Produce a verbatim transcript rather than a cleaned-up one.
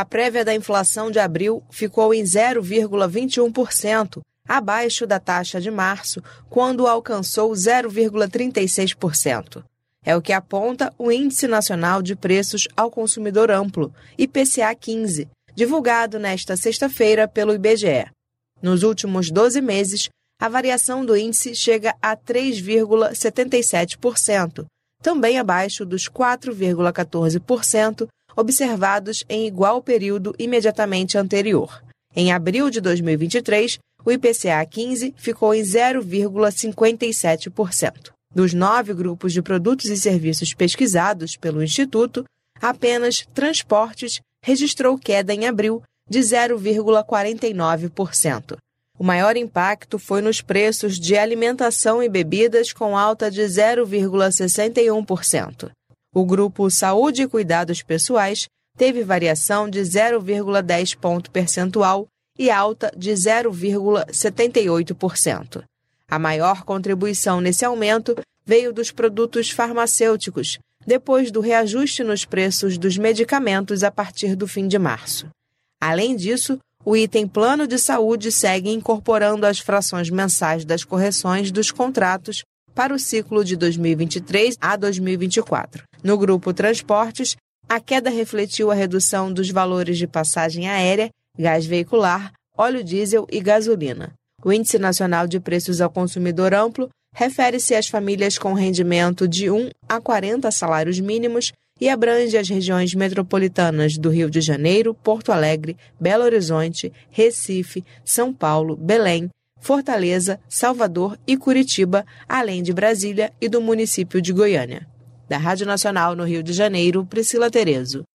A prévia da inflação de abril ficou em zero vírgula vinte e um por cento, abaixo da taxa de março, quando alcançou zero vírgula trinta e seis por cento. É o que aponta o Índice Nacional de Preços ao Consumidor Amplo, I P C A quinze, divulgado nesta sexta-feira pelo I B G E. Nos últimos doze meses, a variação do índice chega a três vírgula setenta e sete por cento, também abaixo dos quatro vírgula quatorze por cento observados em igual período imediatamente anterior. Em abril de dois mil e vinte e três, o I P C A quinze ficou em zero vírgula cinquenta e sete por cento. Dos nove grupos de produtos e serviços pesquisados pelo Instituto, apenas transportes registrou queda em abril de zero vírgula quarenta e nove por cento. O maior impacto foi nos preços de alimentação e bebidas, com alta de zero vírgula sessenta e um por cento. O grupo Saúde e Cuidados Pessoais teve variação de zero vírgula dez ponto percentual e alta de zero vírgula setenta e oito por cento. A maior contribuição nesse aumento veio dos produtos farmacêuticos, depois do reajuste nos preços dos medicamentos a partir do fim de março. Além disso, o item Plano de Saúde segue incorporando as frações mensais das correções dos contratos para o ciclo de dois mil e vinte e três a dois mil e vinte e quatro. No grupo Transportes, a queda refletiu a redução dos valores de passagem aérea, gás veicular, óleo diesel e gasolina. O Índice Nacional de Preços ao Consumidor Amplo refere-se às famílias com rendimento de um a quarenta salários mínimos e abrange as regiões metropolitanas do Rio de Janeiro, Porto Alegre, Belo Horizonte, Recife, São Paulo, Belém, Fortaleza, Salvador e Curitiba, além de Brasília e do município de Goiânia. Da Rádio Nacional no Rio de Janeiro, Priscila Terezo.